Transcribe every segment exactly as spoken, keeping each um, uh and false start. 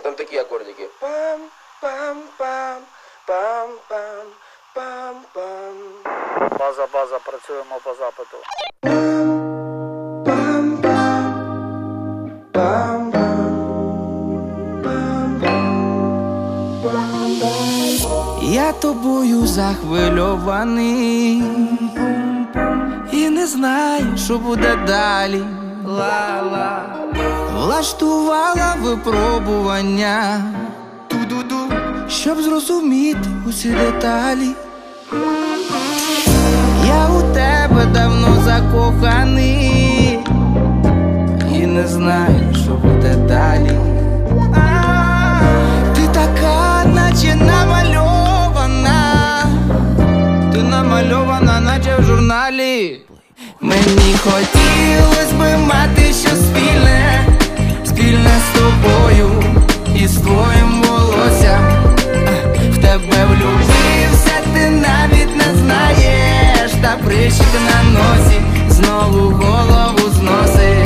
там такі акордики. Пам, пам, пам, пам, пам, пам, пам. База, база, працюємо по запиту. Пам, пам, пам, пам, пам, пам, пам. Я тобою захвильований і не знаю, що буде далі. Ла-ла. Влаштувала випробування, ту-ду-ду, щоб зрозуміти усі деталі. Я у тебе давно закоханий і не знаю, що буде далі. Ти така, наче намальована, ти намальована, наче в журналі. Мені хотілось би мати щось спільне, спільне з тобою і з твоїм волоссям. В тебе влюбився, ти навіть не знаєш, та прищик на носі знову голову зносить.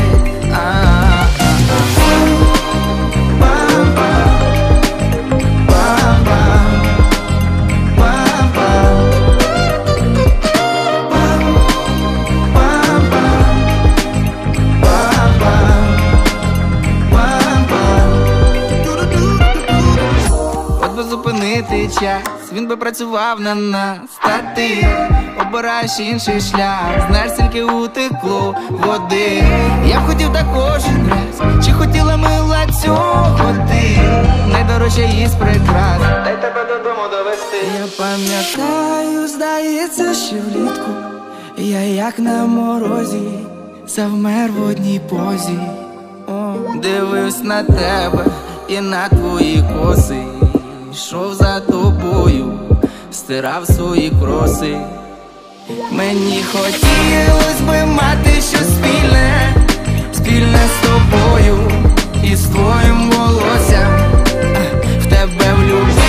Зупинити час, він би працював на нас, та ти обираєш інший шлях. Знаєш, скільки утекло води. Я б хотів також раз, чи хотіла мила цього ти, найдорожча із прикрас, дай тебе додому довести. Я пам'ятаю, здається, що влітку я як на морозі завмер в одній позі. О, дивився на тебе і на твої коси, йшов за тобою, стирав свої кроси. Мені хотілось би мати щось спільне, спільне з тобою і з твоїм волоссям. В тебе влюбився.